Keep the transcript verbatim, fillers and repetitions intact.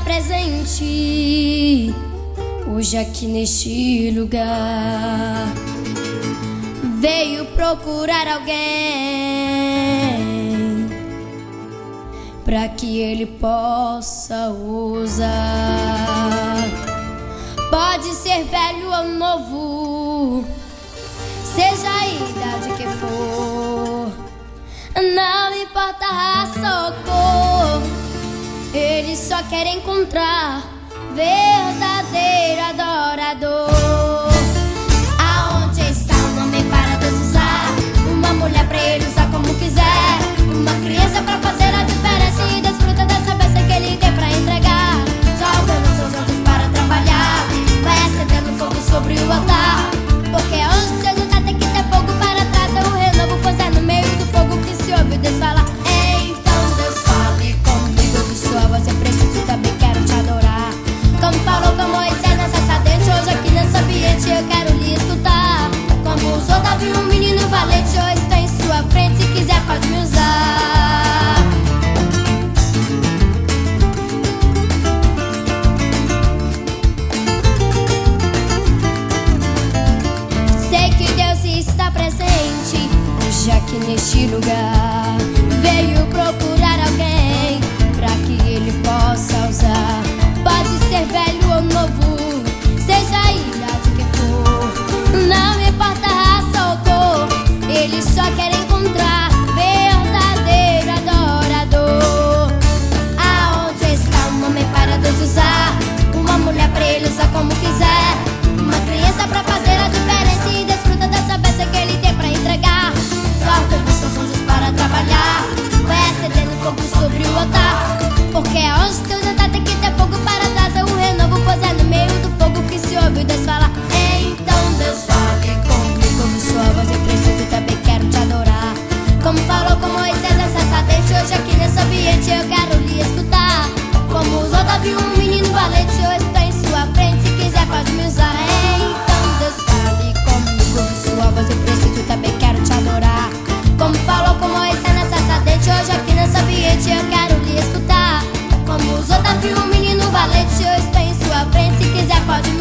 presente hoje aqui neste lugar. Veio procurar alguém pra que ele possa usar. Pode ser velho ou novo, seja a idade que for, não importa a raça ou cor, ele só quer encontrar verdadeiro adorador. Aonde está um homem para Deus usar? Uma mulher pra ele usar como quiser, uma criança pra fazer a diferença e desfruta dessa bênção que ele tem pra entregar. Jogando seus anjos para trabalhar, vai acendendo fogo sobre o altar, porque onde Deus está tem que ter fogo para trazer o renovo, pois é no meio do fogo que se ouve Deus falar. Então Deus fale comigo, que sua voz eu preciso, também quero te adorar. Como falou com Moisés nessa ardente, hoje aqui nesse ambiente eu quero lhe escutar. Como usou Davi, um menino valente, hoje estou em sua frente, se quiser pode me usar. Sei que Deus está presente hoje aqui neste lugar. Veio procurar alguém pra que ele possa usar. Pode ser velho ou novo, seja a idade que for, não importa a raça ou cor, ele só quer encontrar verdadeiro adorador. Aonde está um homem para Deus usar? Uma mulher pra ele usar como quiser, uma criança pra fazer a diferença e desfruta dessa bênção que ele tem pra entregar. Corta dos seus anjos para trabalhar, vai acendendo fogo sobre o altar, porque onde Deus já tá tem que ter fogo para trazer um renovo, pois é no meio do fogo que se ouve Deus falar. Então Deus fale comigo, que sua voz eu preciso, também quero te adorar. Como falou com Moisés nessa ardente, hoje aqui nesse ambiente eu quero lhe escutar. Como usou Davi, um menino valente, hoje estou em sua frente, se quiser pode me usar. Então Deus fale comigo, que sua voz eu preciso, também quero te adorar. Como falou com Moisés nessa ardente, hoje aqui nesse ambiente eu quero lhe escutar. Como usou Davi, um menino valente, hoje estou em sua frente, se quiser pode me usar.